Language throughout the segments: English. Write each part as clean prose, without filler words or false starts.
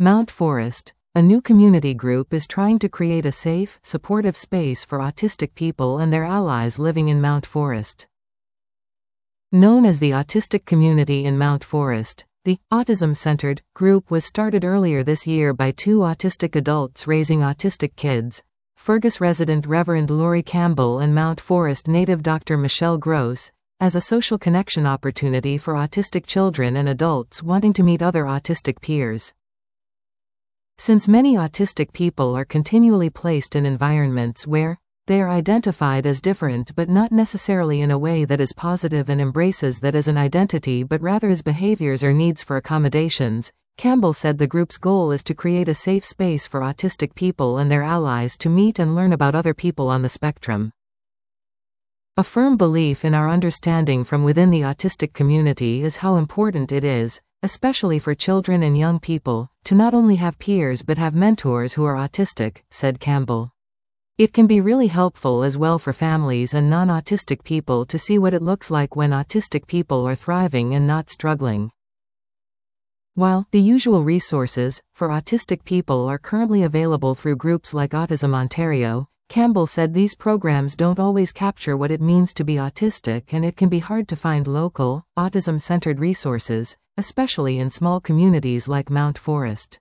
Mount Forest, a new community group, is trying to create a safe, supportive space for autistic people and their allies living in Mount Forest. Known as the Autistic Community in Mount Forest, the autism-centered group was started earlier this year by two autistic adults raising autistic kids, Fergus resident Reverend Laurie Campbell and Mount Forest native Dr. Michelle Gross, as a social connection opportunity for autistic children and adults wanting to meet other autistic peers. Since many autistic people are continually placed in environments where they are identified as different but not necessarily in a way that is positive and embraces that as an identity but rather as behaviors or needs for accommodations, Campbell said the group's goal is to create a safe space for autistic people and their allies to meet and learn about other people on the spectrum. A firm belief in our understanding from within the autistic community is how important it is, especially for children and young people, to not only have peers but have mentors who are autistic, said Campbell. It can be really helpful as well for families and non-autistic people to see what it looks like when autistic people are thriving and not struggling. While the usual resources for autistic people are currently available through groups like Autism Ontario, Campbell said these programs don't always capture what it means to be autistic, and it can be hard to find local, autism-centered resources, especially in small communities like Mount Forest.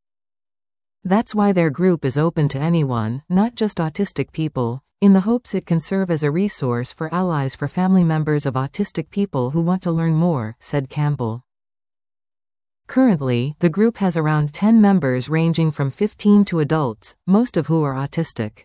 That's why their group is open to anyone, not just autistic people, in the hopes it can serve as a resource for allies for family members of autistic people who want to learn more, said Campbell. Currently, the group has around 10 members ranging from 15 to adults, most of who are autistic.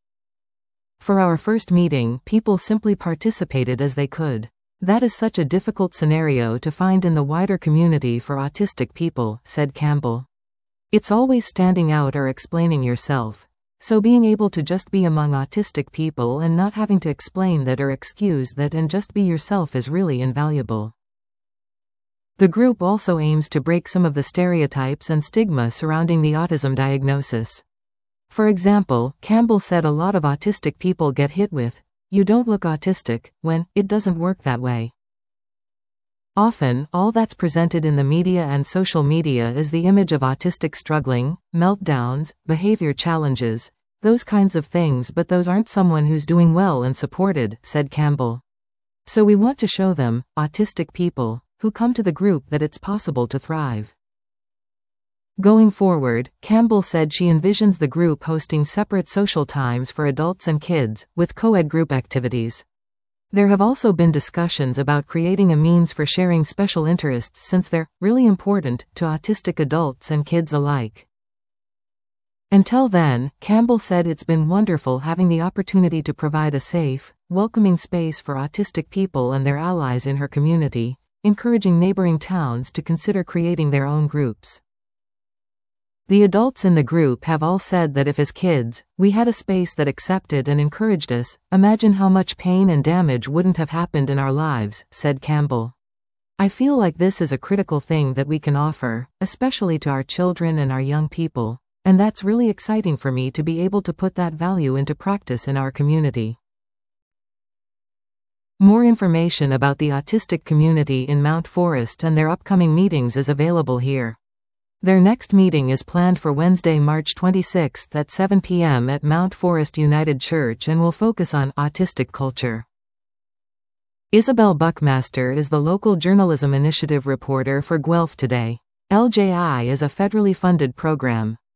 For our first meeting, people simply participated as they could. That is such a difficult scenario to find in the wider community for autistic people, said Campbell. It's always standing out or explaining yourself. So being able to just be among autistic people and not having to explain that or excuse that and just be yourself is really invaluable. The group also aims to break some of the stereotypes and stigma surrounding the autism diagnosis. For example, Campbell said a lot of autistic people get hit with, "You don't look autistic," when it doesn't work that way. Often, all that's presented in the media and social media is the image of autistic struggling, meltdowns, behavior challenges, those kinds of things, but those aren't someone who's doing well and supported, said Campbell. So we want to show them, autistic people, who come to the group, that it's possible to thrive. Going forward, Campbell said she envisions the group hosting separate social times for adults and kids, with co-ed group activities. There have also been discussions about creating a means for sharing special interests since they're really important to autistic adults and kids alike. Until then, Campbell said it's been wonderful having the opportunity to provide a safe, welcoming space for autistic people and their allies in her community, encouraging neighboring towns to consider creating their own groups. The adults in the group have all said that if as kids, we had a space that accepted and encouraged us, imagine how much pain and damage wouldn't have happened in our lives, said Campbell. I feel like this is a critical thing that we can offer, especially to our children and our young people, and that's really exciting for me to be able to put that value into practice in our community. More information about the autistic community in Mount Forest and their upcoming meetings is available here. Their next meeting is planned for Wednesday, March 26 at 7 p.m. at Mount Forest United Church and will focus on autistic culture. Isabel Buckmaster is the local journalism initiative reporter for Guelph Today. LJI is a federally funded program.